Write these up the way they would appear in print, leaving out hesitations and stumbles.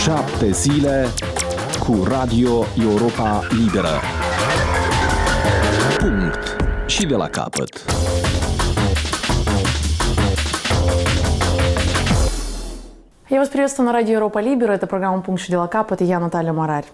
7 zile cu Radio Europa Liberă. Punct. Și de la capăt. Я вас приветствую на радио Европа Либера. Это программа «Пункт și de la capăt». И я Наталья Марарь.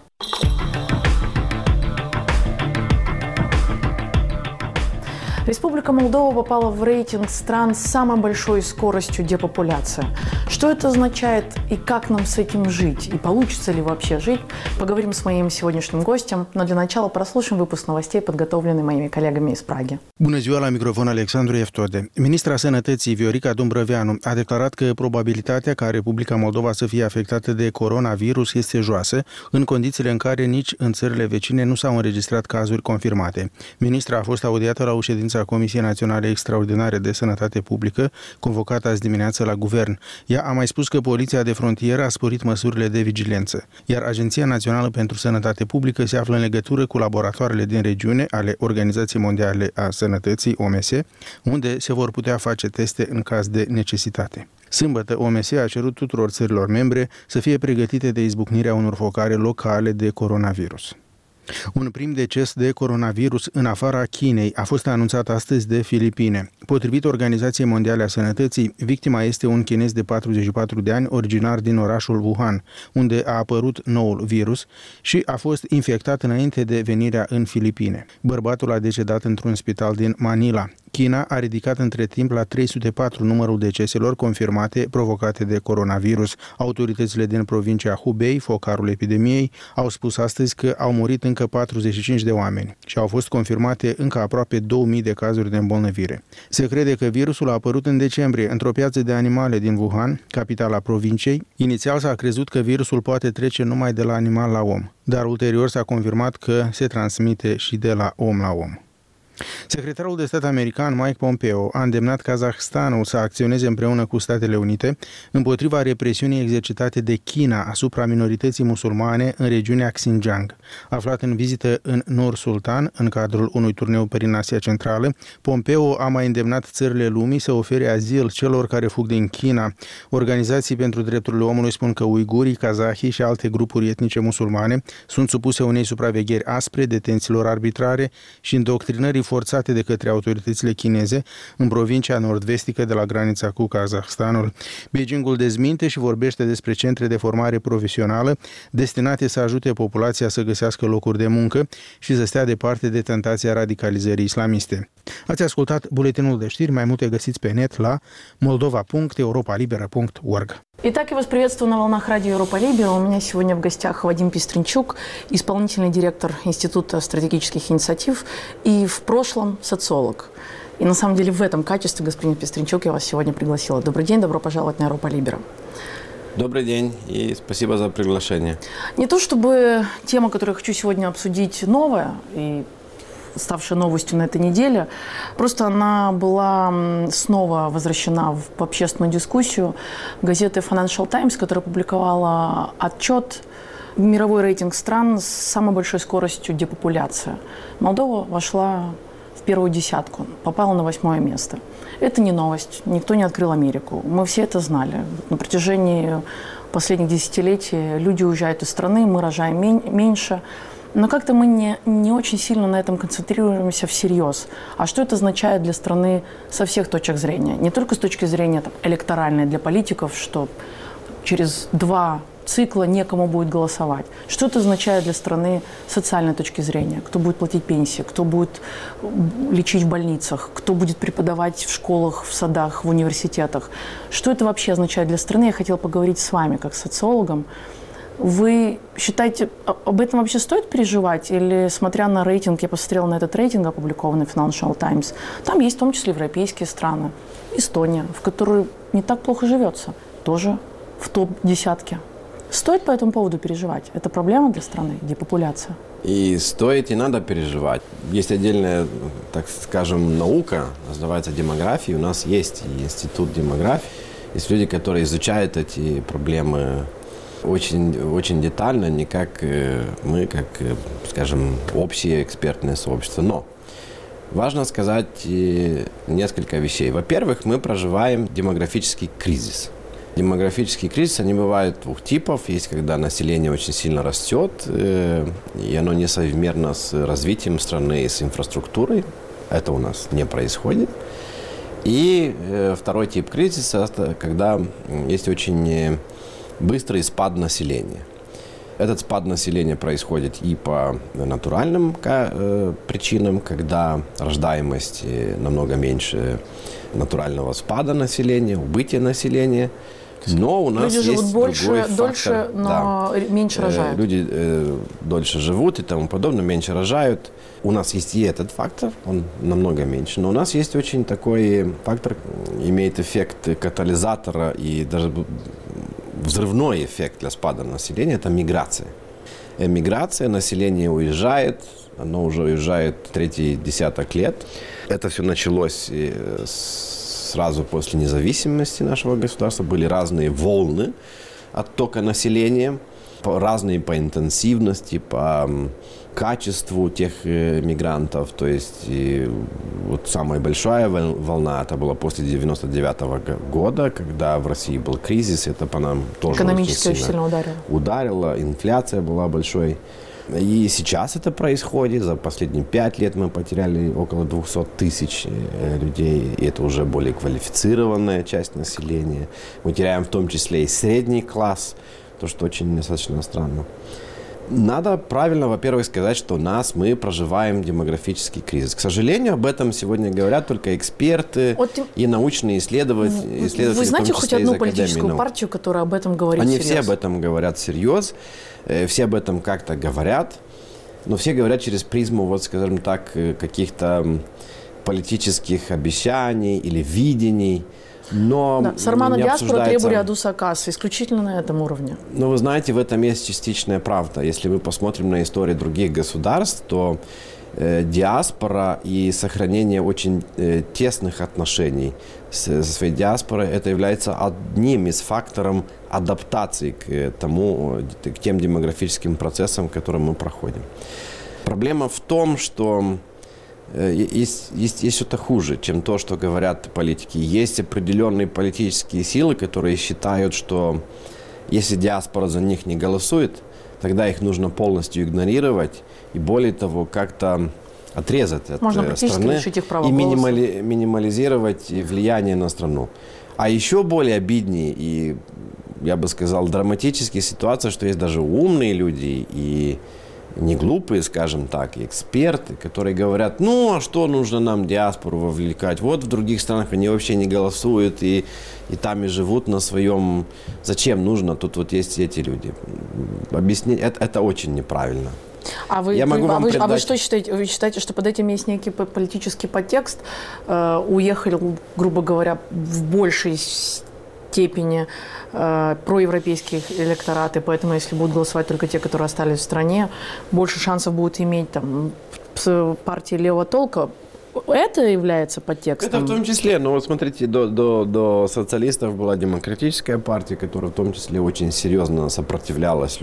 Республика Молдова попала в рейтинг стран с самой большой скоростью депопуляции. Что это означает и как нам с этим жить? И получится ли вообще жить? Поговорим с моим сегодняшним гостем. Но для начала прослушаем выпуск новостей, подготовленный моими коллегами из Праги. Bună ziua, la microfon Alexandru Eftode. Ministra Sănătății Viorica Dumbrăveanu a declarat că probabilitatea ca Republica Moldova să fie afectată de coronavirus este joasă, în condițiile în care nici în țările vecine nu s-au înregistrat cazuri confirmate. Ministra a fost audiată la o ședință a Comisiei Naționale Extraordinare de Sănătate Publică, convocată azi dimineață la guvern. Ea a mai spus că Poliția de Frontieră a sporit măsurile de vigilență, iar Agenția Națională pentru Sănătate Publică se află în legătură cu laboratoarele din regiune ale Organizației Mondiale a Sănătății, OMS, unde se vor putea face teste în caz de necesitate. Sâmbătă, OMS a cerut tuturor țărilor membre să fie pregătite de izbucnirea unor focare locale de coronavirus. Un prim deces de coronavirus în afara Chinei a fost anunțat astăzi de Filipine. Potrivit Organizației Mondiale a Sănătății, victima este un chinez de 44 de ani, originar din orașul Wuhan, unde a apărut noul virus și a fost infectat înainte de venirea în Filipine. Bărbatul a decedat într-un spital din Manila. China a ridicat între timp la 304 numărul deceselor confirmate provocate de coronavirus. Autoritățile din provincia Hubei, focarul epidemiei, au spus astăzi că au murit încă 45 de oameni și au fost confirmate încă aproape 2000 de cazuri de îmbolnăvire. Se crede că virusul a apărut în decembrie într-o piață de animale din Wuhan, capitala provinciei. Inițial s-a crezut că virusul poate trece numai de la animal la om, dar ulterior s-a confirmat că se transmite și de la om la om. Secretarul de stat american Mike Pompeo a îndemnat Kazahstanul să acționeze împreună cu Statele Unite împotriva represiunii exercitate de China asupra minorității musulmane în regiunea Xinjiang. Aflat în vizită în Nur-Sultan, în cadrul unui turneu prin Asia Centrală, Pompeo a mai îndemnat țările lumii să ofere azil celor care fug din China. Organizații pentru drepturile omului spun că uigurii, kazahii și alte grupuri etnice musulmane sunt supuse unei supravegheri aspre, detențiilor arbitrare și îndoctrinării forțate de către autoritățile chineze în provincia nord-vestică de la granița cu Kazahstanul. Beijingul dezminte și vorbește despre centre de formare profesională destinate să ajute populația să găsească locuri de muncă și să stea departe de tentația radicalizării islamiste. Ați ascultat buletinul de știri, mai multe găsiți pe net la moldova.europalibera.org. Итак, я вас приветствую на волнах радио Европа Либера. У меня сегодня в гостях Вадим Пестренчук, исполнительный директор Института стратегических инициатив и в прошлом социолог. И на самом деле в этом качестве, господин Пестренчук, я вас сегодня пригласила. Добрый день, добро пожаловать на Европа Либера. Добрый день и спасибо за приглашение. Не то чтобы тема, которую я хочу сегодня обсудить, новая и ставшая новостью на этой неделе. Просто она была снова возвращена в общественную дискуссию газеты Financial Times, которая опубликовала отчет «Мировой рейтинг стран с самой большой скоростью депопуляции». Молдова вошла в первую десятку, попала на 8-е место. Это не новость, никто не открыл Америку. Мы все это знали. На протяжении последних десятилетий люди уезжают из страны, мы рожаем меньше. Но как-то мы не очень сильно на этом концентрируемся всерьез. А что это означает для страны со всех точек зрения? Не только с точки зрения электоральной для политиков, что через 2 цикла некому будет голосовать. Что это означает для страны с социальной точки зрения? Кто будет платить пенсии? Кто будет лечить в больницах? Кто будет преподавать в школах, в садах, в университетах? Что это вообще означает для страны? Я хотела поговорить с вами, как с социологом. Вы считаете, об этом вообще стоит переживать? Или, смотря на рейтинг, я посмотрела на этот рейтинг, опубликованный в Financial Times, там есть в том числе европейские страны, Эстония, в которой не так плохо живется, тоже в топ-10. Стоит по этому поводу переживать? Это проблема для страны, депопуляция? И стоит, и надо переживать. Есть отдельная, так скажем, наука, называется демография. У нас есть институт демографии. Есть люди, которые изучают эти проблемы очень, очень детально, не как мы, как, скажем, общее экспертное сообщество. Но важно сказать несколько вещей. Во-первых, мы проживаем демографический кризис. Демографический кризис, они бывают двух типов. Есть, когда население очень сильно растет, и оно несоизмерно с развитием страны и с инфраструктурой. Это у нас не происходит. И второй тип кризиса, это когда есть очень быстрый спад населения. Этот спад населения происходит и по натуральным причинам, когда рождаемость намного меньше натурального спада населения, убытия населения. Но у нас люди есть живут больше, другой фактор. дольше, но меньше рожают. Люди дольше живут и тому подобное, меньше рожают. У нас есть и этот фактор, он намного меньше. Но у нас есть очень такой фактор, имеет эффект катализатора и даже взрывной эффект для спада населения – это миграция. Миграция, население уезжает, оно уже уезжает третий десяток лет. Это все началось сразу после независимости нашего государства. Были разные волны оттока населения, разные по интенсивности, по качеству тех мигрантов. То есть вот самая большая волна, это была после 1999 года, когда в России был кризис, это по нам тоже экономически очень сильно ударило. Инфляция была большой. И сейчас это происходит. За последние 5 лет мы потеряли около 200 тысяч людей. И это уже более квалифицированная часть населения. Мы теряем в том числе и средний класс, то, что очень достаточно странно. Надо правильно, во-первых, сказать, что мы проживаем демографический кризис. К сожалению, об этом сегодня говорят только эксперты и научные исследователи. Вы знаете хоть одну политическую партию, которая об этом говорит всерьез? Они все об этом говорят всерьез, все об этом как-то говорят, но все говорят через призму, вот, скажем так, каких-то политических обещаний или видений. Но Сармана диаспора требует адуса кассы исключительно на этом уровне. Но вы знаете, в этом есть частичная правда. Если мы посмотрим на историю других государств, то диаспора и сохранение очень тесных отношений со своей диаспорой, это является одним из факторов адаптации к тем демографическим процессам, которые мы проходим. Проблема в том, что есть что-то хуже, чем то, что говорят политики. Есть определенные политические силы, которые считают, что если диаспора за них не голосует, тогда их нужно полностью игнорировать и, более того, как-то отрезать от страны и минимализировать влияние на страну. А еще более обиднее и, я бы сказал, драматическая ситуация, что есть даже умные люди и не глупые, скажем так, эксперты, которые говорят, а что нужно нам диаспору вовлекать? Вот в других странах они вообще не голосуют и там и живут на своем. Зачем нужно? Тут вот есть эти люди. Объяснить это очень неправильно. Вы что считаете? Вы считаете, что под этим есть некий политический подтекст? Уехали, грубо говоря, в большей степени проевропейских электорат, и поэтому, если будут голосовать только те, которые остались в стране, больше шансов будут иметь партии левого толка. Это является подтекстом? Это в том числе, но вот смотрите, до социалистов была демократическая партия, которая в том числе очень серьезно сопротивлялась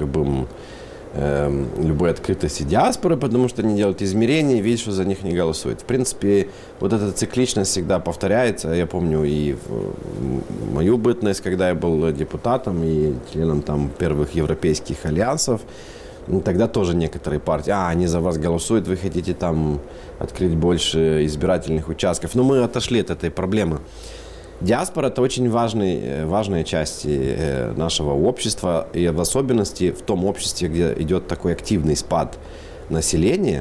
любой открытости диаспоры, потому что они делают измерения и видят, что за них не голосуют. В принципе, вот эта цикличность всегда повторяется. Я помню и в мою бытность, когда я был депутатом и членом первых европейских альянсов, тогда тоже некоторые партии, они за вас голосуют, вы хотите открыть больше избирательных участков. Но мы отошли от этой проблемы. Диаспора – это очень важная часть нашего общества, и в особенности в том обществе, где идет такой активный спад населения,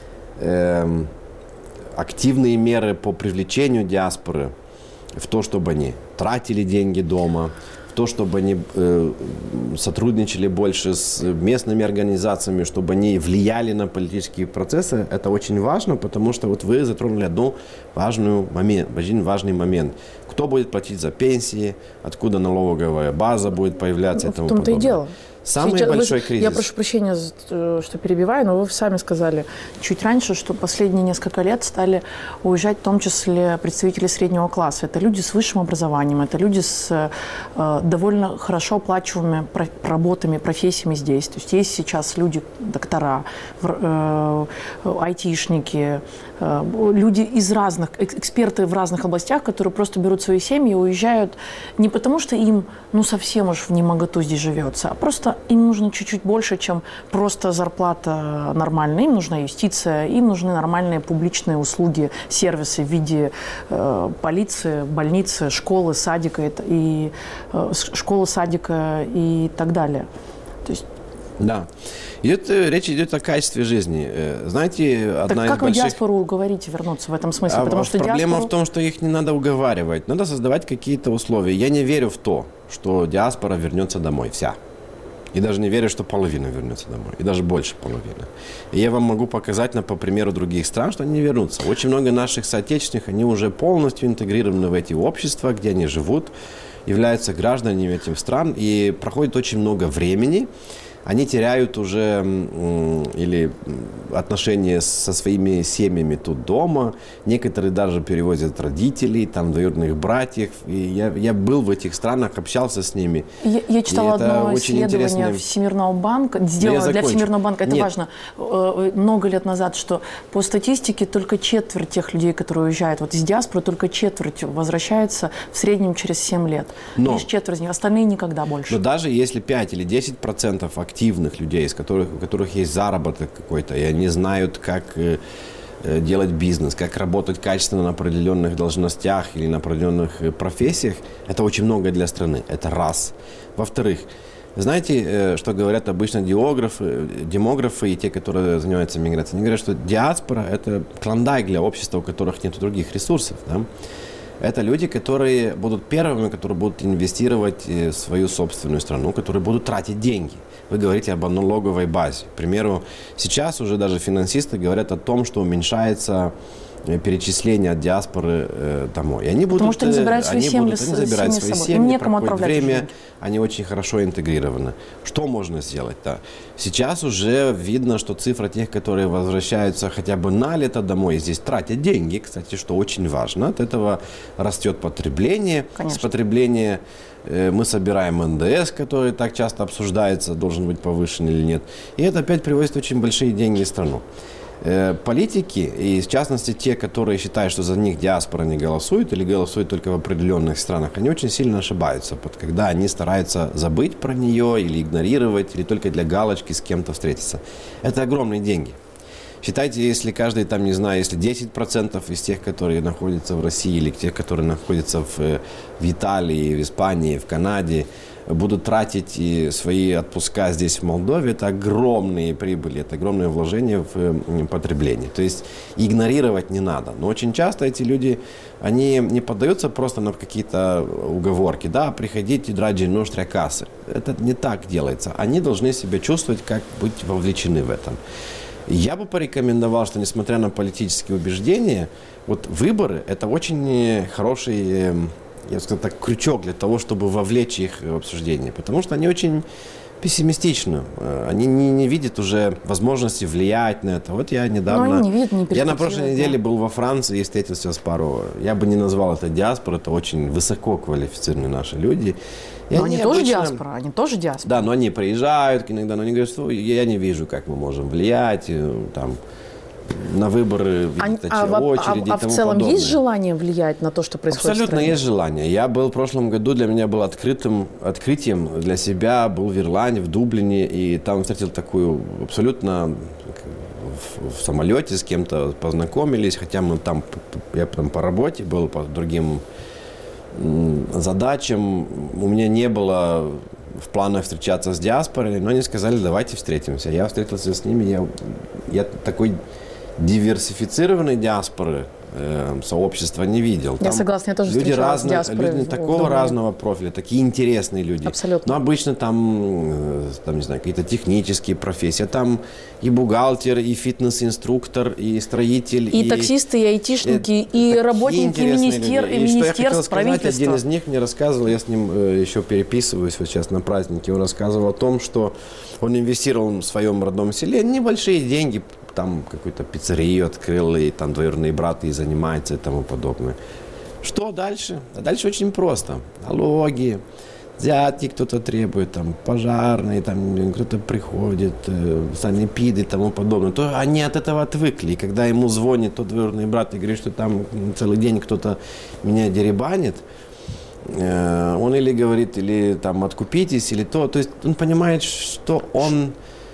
активные меры по привлечению диаспоры в то, чтобы они тратили деньги дома, в то, чтобы они сотрудничали больше с местными организациями, чтобы они влияли на политические процессы. Это очень важно, потому что вот вы затронули один важный момент. Кто будет платить за пенсии, откуда налоговая база будет появляться и тому подобное. В том-то и дело. Самый большой кризис. Я прошу прощения, что перебиваю, но вы сами сказали чуть раньше, что последние несколько лет стали уезжать в том числе представители среднего класса. Это люди с высшим образованием, это люди с довольно хорошо оплачиваемыми работами, профессиями здесь. То есть сейчас люди, доктора, айтишники, люди из разных, эксперты в разных областях, которые просто берут свои семьи и уезжают не потому, что им совсем уж в немоготу здесь живется, а просто им нужно чуть-чуть больше, чем просто зарплата нормальная. Им нужна юстиция, им нужны нормальные публичные услуги, сервисы в виде полиции, больницы, школы, садика и так далее. То есть да. Речь идет о качестве жизни. Знаете, одна из как больших... вы диаспору уговорите вернуться в этом смысле? Потому что проблема в том, что их не надо уговаривать. Надо создавать какие-то условия. Я не верю в то, что диаспора вернется домой. Вся. И даже не верю, что половина вернется домой. И даже больше половины. И я вам могу показать по примеру других стран, что они не вернутся. Очень много наших соотечественных, они уже полностью интегрированы в эти общества, где они живут, являются гражданами этих стран. И проходит очень много времени. Они теряют уже или отношения со своими семьями тут дома. Некоторые даже перевозят родителей, двоюродных братьев. И я был в этих странах, общался с ними. Я читала одно исследование Всемирного банка, сделано для Всемирного банка, это важно, много лет назад, что по статистике только четверть тех людей, которые уезжают из диаспоры, только четверть возвращается в среднем через 7 лет. Лишь четверть из них, остальные никогда больше. Но даже если 5 или 10% активных людей, у которых есть заработок какой-то, и они знают, как делать бизнес, как работать качественно на определенных должностях или на определенных профессиях, это очень много для страны. Это раз. Во-вторых, знаете, что говорят обычно демографы и те, которые занимаются миграцией? Они говорят, что диаспора – это клондайк для общества, у которых нет других ресурсов. Да? Это люди, которые будут первыми, которые будут инвестировать в свою собственную страну, которые будут тратить деньги. Вы говорите об налоговой базе. К примеру, сейчас уже даже финансисты говорят о том, что уменьшается перечисления от диаспоры домой. И они Потому что они забирают свои семьи с собой. Им некому отправлять время, они очень хорошо интегрированы. Что можно сделать-то? Сейчас уже видно, что цифра тех, которые возвращаются хотя бы на лето домой, здесь тратят деньги, кстати, что очень важно. От этого растет потребление. Конечно. С потребления мы собираем НДС, который так часто обсуждается, должен быть повышен или нет. И это опять приводит очень большие деньги в страну. Политики, и в частности те, которые считают, что за них диаспора не голосует или голосует только в определенных странах, они очень сильно ошибаются, когда они стараются забыть про нее или игнорировать, или только для галочки с кем-то встретиться. Это огромные деньги. Считайте, если каждый, если 10% из тех, которые находятся в России, или тех, которые находятся в Италии, в Испании, в Канаде, будут тратить свои отпуска здесь, в Молдове, это огромные прибыли, это огромное вложение в потребление. То есть игнорировать не надо. Но очень часто эти люди, они не поддаются просто на какие-то уговорки. Да, приходите, драджи ноштри кассы. Это не так делается. Они должны себя чувствовать, как быть вовлечены в этом. Я бы порекомендовал, что несмотря на политические убеждения, выборы – это очень хороший, я бы сказал так, крючок для того, чтобы вовлечь их в обсуждение. Потому что они очень пессимистичны. Они не видят уже возможности влиять на это. Я недавно... Я на прошлой неделе был во Франции и встретился с парой. Я бы не назвал это диаспорой, это очень высококвалифицированные наши люди. Но они тоже диаспора, Да, но они приезжают иногда, но они говорят, что я не вижу, как мы можем влиять на выборы, очереди и тому в целом подобное. Есть желание влиять на то, что происходит Абсолютно в стране? Есть желание. Я был в прошлом году, для меня был открытием для себя, был в Ирландии, в Дублине, и там встретил такую абсолютно в самолете с кем-то познакомились, хотя я там по работе был, по другим задачам. У меня не было в планах встречаться с диаспорой, но они сказали, давайте встретимся. Я встретился с ними, я такой диверсифицированной диаспоры сообщества не видел. Там я согласна, я тоже встречалась с диаспорой. Люди такого разного профиля, такие интересные люди. Абсолютно. Но обычно там, не знаю, какие-то технические профессии. Там и бухгалтер, и фитнес-инструктор, и строитель. И таксисты, и айтишники, и работники министерств, правительства. Один из них мне рассказывал, я с ним еще переписываюсь вот сейчас на празднике, он рассказывал о том, что он инвестировал в своем родном селе небольшие деньги, там какую-то пиццерию открыл, и там двоюродные браты и занимаются и тому подобное. Что дальше? А дальше очень просто. Налоги, взятки кто-то требует, там, пожарные, там, кто-то приходит, санэпиды и тому подобное. То они от этого отвыкли. И когда ему звонит тот двоюродный брат и говорит, что там целый день кто-то меня деребанит, он или говорит, или там откупитесь, или то. То есть он понимает, что он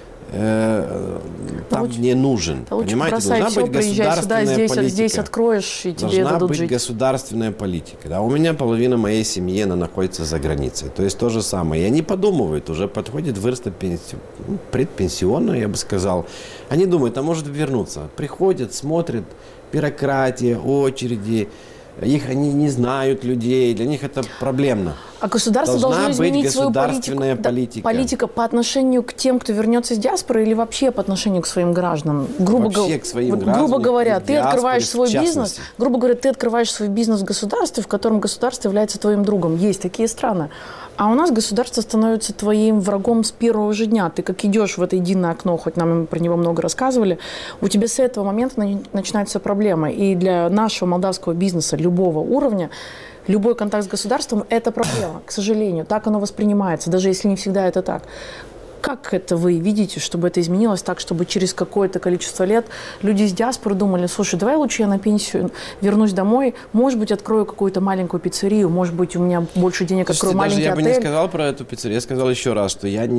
там не нужен. Понимаете, должна быть государственная политика. Здесь откроешь, и тебе дадут жить. Должна быть государственная политика. Да? У меня половина моей семьи, она находится за границей. То есть то же самое. И они подумывают, уже подходит возраст предпенсионного, я бы сказал. Они думают, а может вернуться. Приходят, смотрят, бюрократия, очереди. Они не знают людей, для них это проблемно. А государство должно изменить свою политику по отношению к тем, кто вернется из диаспоры, или вообще по отношению к своим гражданам? Грубо говоря, ты открываешь свой бизнес. Грубо говоря, ты открываешь свой бизнес в государстве, в котором государство является твоим другом. Есть такие страны. А у нас государство становится твоим врагом с первого же дня. Ты как идешь в это единое окно, хоть нам про него много рассказывали, у тебя с этого момента начинаются проблемы. И для нашего молдавского бизнеса любого уровня любой контакт с государством – это проблема, к сожалению. Так оно воспринимается, даже если не всегда это так. Как это вы видите, чтобы это изменилось так, чтобы через какое-то количество лет люди из диаспоры думали, слушай, давай лучше я на пенсию вернусь домой, может быть, открою какую-то маленькую пиццерию, может быть, у меня больше денег, открою маленький отель. Я бы не сказал про эту пиццерию, я сказал еще раз, что я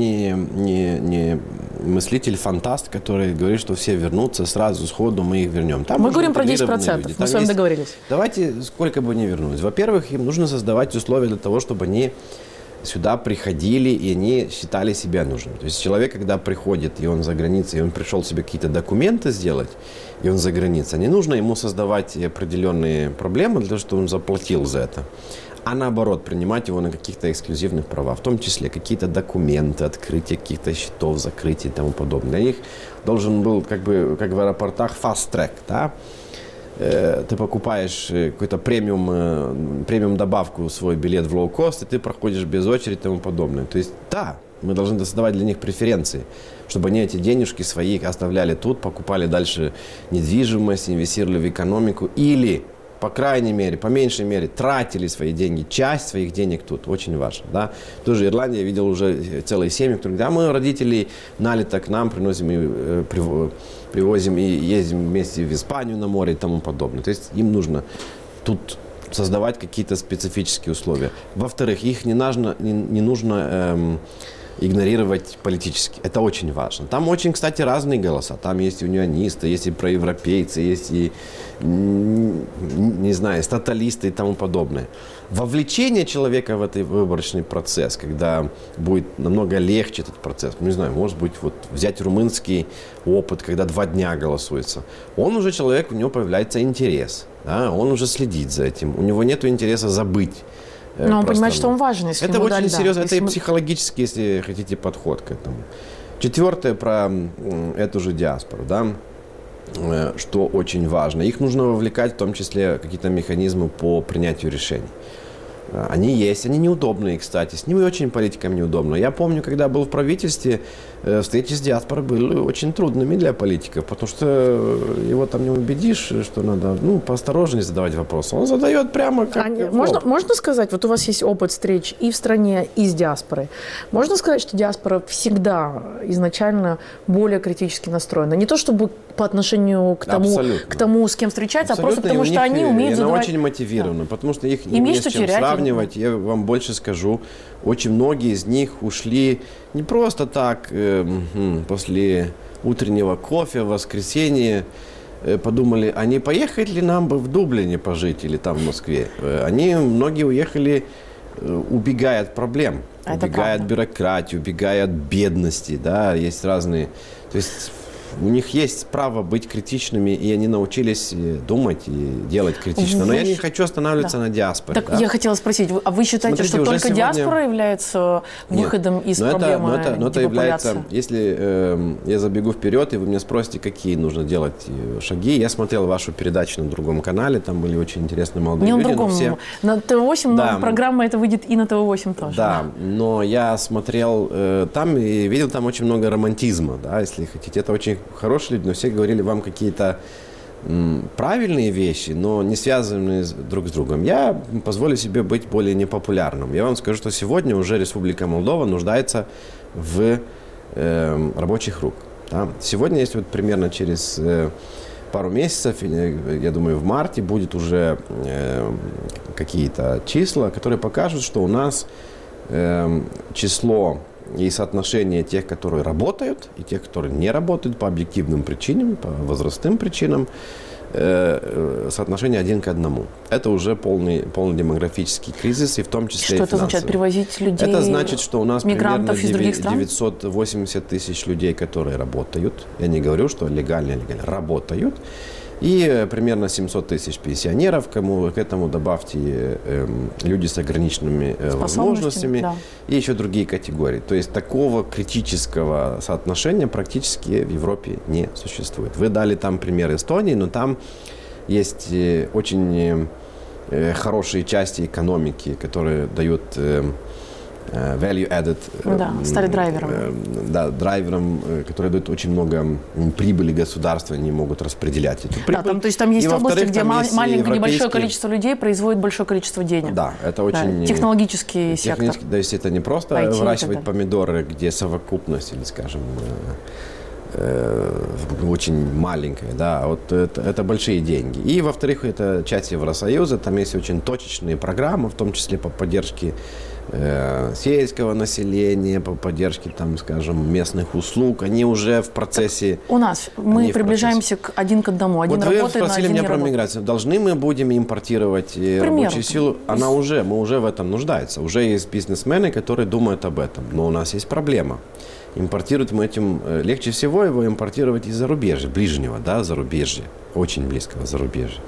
не мыслитель-фантаст, который говорит, что все вернутся сразу, сходу мы их вернем. Там мы говорим про 10%, мы с вами договорились. Давайте, сколько бы ни вернулись. Во-первых, им нужно создавать условия для того, чтобы они сюда приходили, и они считали себя нужным. То есть человек, когда приходит, и он за границей, и он пришел себе какие-то документы сделать, и он за границей, не нужно ему создавать определенные проблемы для того, чтобы он заплатил за это, а наоборот, принимать его на каких-то эксклюзивных правах, в том числе какие-то документы, открытие каких-то счетов, закрытие и тому подобное. Для них должен был, как в аэропортах, fast-track, да? Ты покупаешь какой-то премиум добавку, свой билет в лоу-кост, и ты проходишь без очереди и тому подобное. То есть, да, мы должны создавать для них преференции, чтобы они эти денежки свои оставляли тут, покупали дальше недвижимость, инвестировали в экономику или, по крайней мере, по меньшей мере, тратили свои деньги, часть своих денег тут, очень важно. Да? Тоже Ирландия, я видел уже целые семьи, которые говорят, мы родителей налито к нам, привозим и ездим вместе в Испанию на море и тому подобное. То есть им нужно тут создавать какие-то специфические условия. Во-вторых, их не нужно игнорировать политически. Это очень важно. Там очень, кстати, разные голоса. Там есть унионисты, есть и проевропейцы, есть и, не знаю, статалисты и тому подобное. Вовлечение человека в этот выборочный процесс, когда будет намного легче этот процесс, не знаю, может быть, вот взять румынский опыт, когда 2 дня голосуется, он уже человек, у него появляется интерес, да, он уже следит за этим, у него нет интереса забыть. Но он понимает, что он важен, если это очень серьезно, это и психологический, если хотите, подход к этому. 4 про эту же диаспору, да, что очень важно. Их нужно вовлекать, в том числе, какие-то механизмы по принятию решений. Они есть, они неудобные, кстати. С ними очень политикам неудобно. Я помню, когда был в правительстве, встречи с диаспорой были очень трудными для политиков, потому что его там не убедишь, что надо, поосторожнее задавать вопросы. Он задает прямо как... Можно сказать, вот у вас есть опыт встреч и в стране, и с диаспорой. Можно сказать, что диаспора всегда изначально более критически настроена? Не то чтобы по отношению к тому, с кем встречаться, а просто потому, что они умеют задавать... Она очень мотивирована, потому что их не с чем сравнивать. Я вам больше скажу, очень многие из них ушли не просто так, после утреннего кофе в воскресенье, подумали, а не поехать ли нам бы в Дублине пожить или там в Москве. Многие уехали, убегая от проблем, убегая от бюрократии, убегая от бедности, да, есть разные... То есть у них есть право быть критичными, и они научились думать и делать критично. Но я не хочу останавливаться на диаспоре. Так я хотела спросить, а вы считаете, что только диаспора является выходом из проблемы депопуляции? Если я забегу вперед, и вы меня спросите, какие нужно делать шаги, я смотрел вашу передачу на другом канале, там были очень интересные молодые люди. Не на другом, все... на ТВ-8, но программа эта выйдет и на ТВ-8 тоже. Да, но я смотрел там и видел там очень много романтизма, да, если хотите. Это очень хорошие люди, но все говорили вам какие-то правильные вещи, но не связанные друг с другом. Я позволю себе быть более непопулярным. Я вам скажу, что сегодня уже Республика Молдова нуждается в рабочих рук. Да? Сегодня есть вот примерно через пару месяцев, я думаю, в марте будет уже какие-то числа, которые покажут, что у нас число и соотношение тех, которые работают, и тех, которые не работают по объективным причинам, по возрастным причинам, соотношение 1 к 1. Это уже полный демографический кризис, и в том числе что и финансовый. Что это означает? Привозить людей, это значит, что у нас примерно из других стран? 980 тысяч людей, которые работают. Я не говорю, что легально, работают. И примерно 700 тысяч пенсионеров, к этому добавьте люди с ограниченными возможностями, да. И еще другие категории. То есть такого критического соотношения практически в Европе не существует. Вы дали там пример Эстонии, но там есть очень хорошие части экономики, которые дают value added. Да, стали драйвером. Да, драйвером, которые дают очень много прибыли государства, они могут распределять эту прибыль. Да, то есть там есть области, где маленькое, небольшое количество людей производит большое количество денег. Да, это очень... Технологический сектор. То есть это не просто IT, выращивать помидоры, где совокупность, или, скажем, очень маленькая, да, вот это большие деньги. И, во-вторых, это часть Евросоюза, там есть очень точечные программы, в том числе по поддержке сельского населения, по поддержке, там, скажем, местных услуг, они уже в процессе. У нас мы приближаемся к 1 к 1. Один вот работает, вы спросили меня про миграцию. Должны мы будем импортировать рабочую силу? Мы уже в этом нуждаемся. Уже есть бизнесмены, которые думают об этом. Но у нас есть проблема. Импортировать мы этим легче всего его импортировать из зарубежья, ближнего, да, зарубежья, очень близкого зарубежья.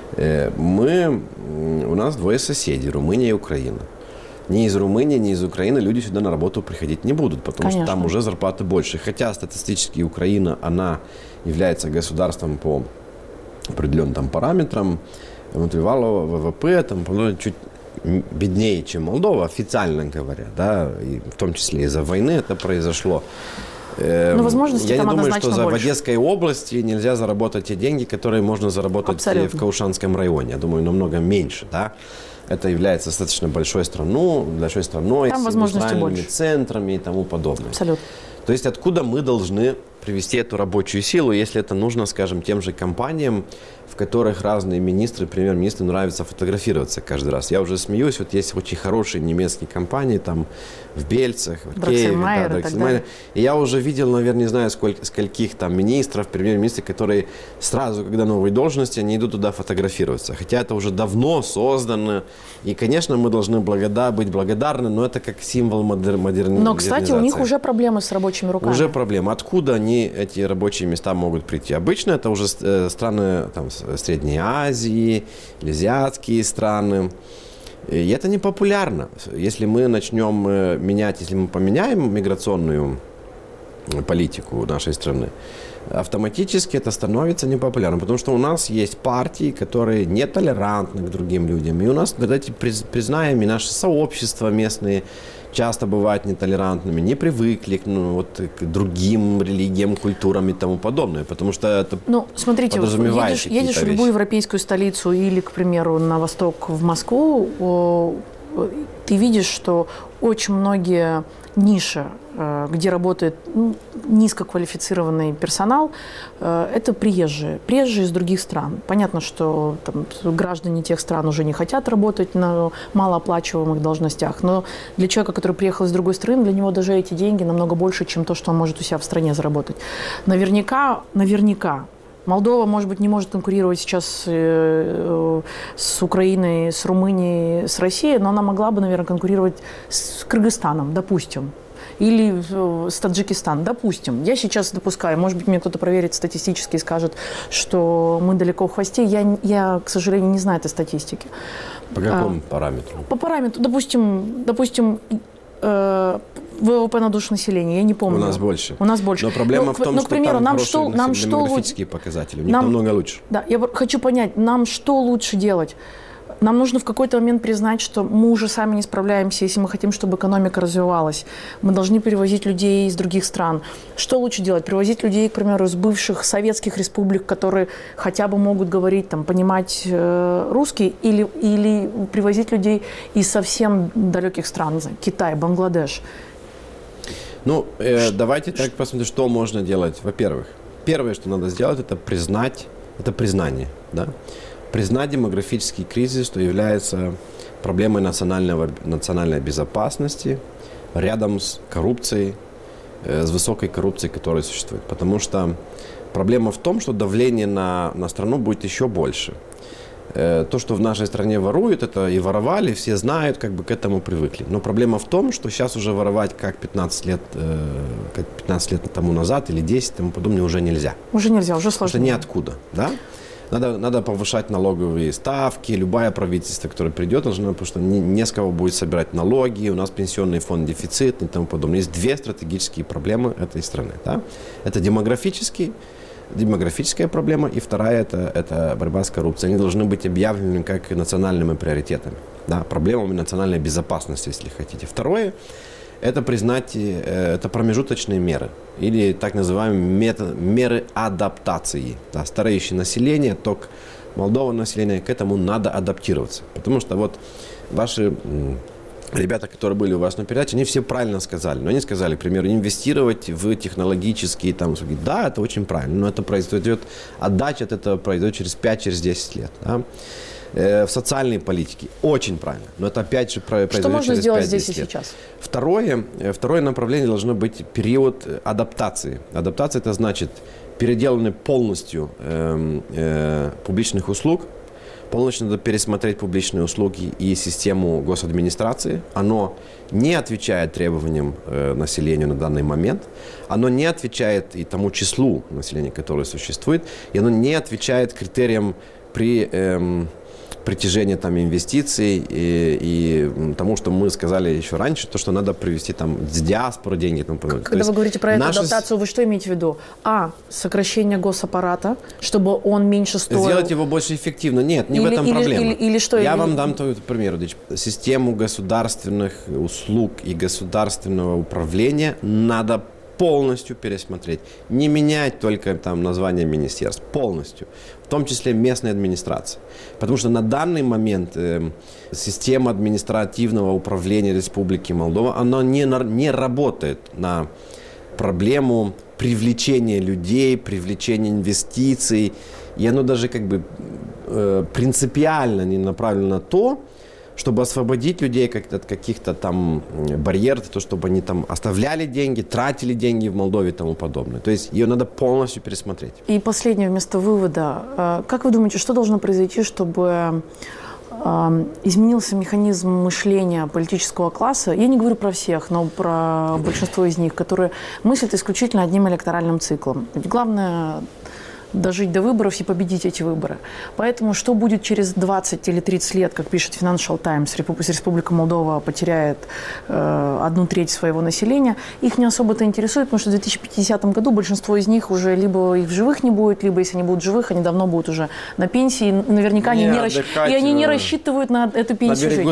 У нас двое соседей, Румыния и Украина. Ни из Румынии, ни из Украины люди сюда на работу приходить не будут, потому что там уже зарплаты больше. Хотя статистически Украина, она является государством по определенным там параметрам, внутривалового ВВП, там чуть беднее, чем Молдова, официально говоря, да, и в том числе из-за войны это произошло. Но возможности я там не думаю, однозначно что больше. В Одесской области нельзя заработать те деньги, которые можно заработать абсолютно. В Каушанском районе. Я думаю, намного меньше, да. Это является достаточно большой страной, там с индустриальными центрами и тому подобное. Абсолютно. То есть откуда мы должны привести эту рабочую силу, если это нужно, скажем, тем же компаниям, в которых разные министры, премьер-министры нравится фотографироваться каждый раз. Я уже смеюсь, вот есть очень хорошие немецкие компании, там в Бельцах, в Киеве, Драксельмайер. И я уже видел, наверное, не знаю, скольких там министров, премьер-министров, которые сразу, когда новые должности, они идут туда фотографироваться. Хотя это уже давно создано. И, конечно, мы должны быть благодарны, но это как символ модернизации. Но, кстати, у них уже проблемы с рабочими руками. Уже проблемы. Откуда эти рабочие места могут прийти? Обычно это уже страны там, Средней Азии, или азиатские страны. И это не популярно. Если мы начнем если мы поменяем миграционную политику нашей страны, автоматически это становится непопулярным, потому что у нас есть партии, которые нетолерантны к другим людям. И у нас, давайте признаем, и наши сообщества местные часто бывают нетолерантными, не привыкли к другим религиям, культурам и тому подобное, потому что это подразумевает едешь в любую европейскую столицу или, к примеру, на восток в Москву, ты видишь, что очень многие ниши, где работает низкоквалифицированный персонал, это приезжие из других стран. Понятно, что там, граждане тех стран уже не хотят работать на малооплачиваемых должностях, но для человека, который приехал из другой страны, для него даже эти деньги намного больше, чем то, что он может у себя в стране заработать. Наверняка, Молдова, может быть, не может конкурировать сейчас с Украиной, с Румынией, с Россией, но она могла бы, наверное, конкурировать с Кыргызстаном, допустим. или с Таджикистана, допустим. Я сейчас допускаю, может быть, мне кто-то проверит статистически и скажет, что мы далеко в хвосте. Я, к сожалению, не знаю этой статистики. По какому параметру? По параметру, допустим, ВВП на душу населения, я не помню. У нас больше. Но проблема в том, что примеру, там демографические показатели, у них намного лучше. Да, я хочу понять, нам что лучше делать? Нам нужно в какой-то момент признать, что мы уже сами не справляемся, если мы хотим, чтобы экономика развивалась. Мы должны перевозить людей из других стран. Что лучше делать? Привозить людей, к примеру, из бывших советских республик, которые хотя бы могут говорить, там, понимать русский, или привозить людей из совсем далеких стран, не знаю, Китай, Бангладеш? Давайте так посмотрим, что можно делать. Во-первых, первое, что надо сделать, это признание, да? Признать демографический кризис, что является проблемой национальной безопасности рядом с коррупцией, с высокой коррупцией, которая существует. Потому что проблема в том, что давление на страну будет еще больше. То, что в нашей стране воруют, это и воровали, все знают, как бы к этому привыкли. Но проблема в том, что сейчас уже воровать как 15 лет тому назад или 10 тому подобное уже нельзя. Уже нельзя, уже сложно. Это ниоткуда, да? Надо повышать налоговые ставки. Любое правительство, которое придет, должно, потому что не с кого будет собирать налоги, у нас пенсионный фонд дефицит и тому подобное. Есть две стратегические проблемы этой страны. Да? Это демографическая проблема, и вторая это борьба с коррупцией. Они должны быть объявлены как национальными приоритетами, да? Проблемами национальной безопасности, если хотите. Второе – это признать, это промежуточные меры, или так называемые меры адаптации. Да, стареющее население, только Молдова население, к этому надо адаптироваться. Потому что вот ваши ребята, которые были у вас на передаче, они все правильно сказали. Но они сказали, к примеру, инвестировать в технологические, да, это очень правильно, но это произойдет, отдача от этого произойдет через 5-10 лет. Да? В социальной политике очень правильно, но это опять же произойдет через 5-10 лет. Что можно сделать здесь и сейчас? Второе направление должно быть период адаптации. Адаптация – это значит переделаны полностью публичных услуг. Полностью надо пересмотреть публичные услуги и систему госадминистрации. Оно не отвечает требованиям населения на данный момент. Оно не отвечает и тому числу населения, которое существует. И оно не отвечает критериям при притяжения инвестиций и тому, что мы сказали еще раньше, то, что надо привести с диаспоры деньги. Когда вы говорите про эту адаптацию, вы что имеете в виду? Сокращение госаппарата, чтобы он меньше стоил? Сделать его больше эффективно. Нет, не в этом проблема. Или что? Я вам дам пример. Систему государственных услуг и государственного управления надо полностью пересмотреть. Не менять только название министерств. Полностью. В том числе местной администрации. Потому что на данный момент система административного управления Республики Молдова, она не работает на проблему привлечения людей, привлечения инвестиций. И оно даже принципиально не направлено на то, чтобы освободить людей от каких-то барьеров, то, чтобы они оставляли деньги, тратили деньги в Молдове и тому подобное. То есть ее надо полностью пересмотреть. И последнее вместо вывода. Как вы думаете, что должно произойти, чтобы изменился механизм мышления политического класса? Я не говорю про всех, но про большинство из них, которые мыслят исключительно одним электоральным циклом. Ведь главное дожить до выборов и победить эти выборы. Поэтому что будет через 20 или 30 лет, как пишет Financial Times, Республика Молдова потеряет 1/3 своего населения, их не особо-то интересует, потому что в 2050 году большинство из них уже либо их в живых не будет, либо если они будут живых, они давно будут уже на пенсии. Наверняка они не рассчитывают на эту пенсию жить.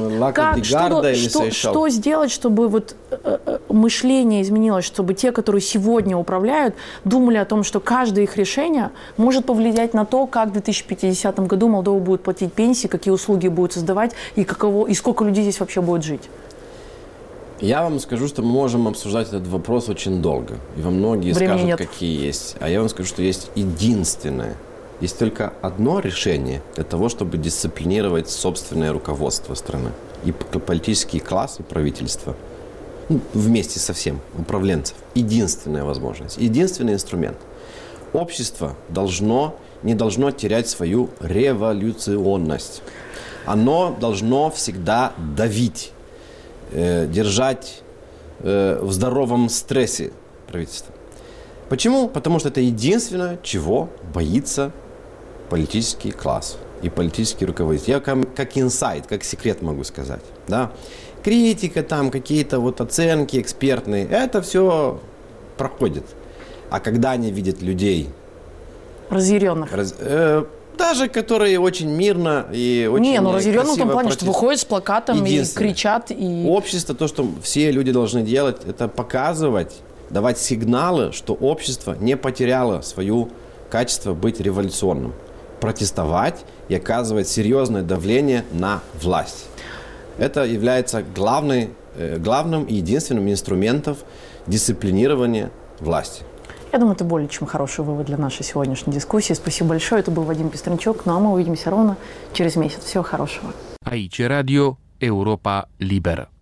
Что сделать, чтобы мышление изменилось, чтобы те, которые сегодня управляют, думали о том, что каждое их решение может повлиять на то, как в 2050 году Молдова будет платить пенсии, какие услуги будет создавать и сколько людей здесь вообще будет жить? Я вам скажу, что мы можем обсуждать этот вопрос очень долго. И вам многие скажут, какие есть. А я вам скажу, что есть единственное. Есть только одно решение для того, чтобы дисциплинировать собственное руководство страны. И политический класс, и правительство. Вместе со всем, управленцев. Единственная возможность, единственный инструмент. Общество не должно терять свою революционность. Оно должно всегда давить, держать в здоровом стрессе правительства. Почему? Потому что это единственное, чего боится политический класс и политический руководитель. Я как инсайт, как секрет могу сказать. Да? Критика, там какие-то вот оценки экспертные, это все проходит. А когда они видят людей... Разъяренных. Даже которые очень мирно и очень разъяренных в том плане, что выходят с плакатом и кричат. Общество, то, что все люди должны делать, это показывать, давать сигналы, что общество не потеряло свое качество быть революционным. Протестовать и оказывать серьезное давление на власть. Это является главным и единственным инструментом дисциплинирования власти. Я думаю, это более чем хороший вывод для нашей сегодняшней дискуссии. Спасибо большое. Это был Вадим Пестренчук. Ну а мы увидимся ровно через месяц. Всего хорошего. Aici Radio Europa Liberă.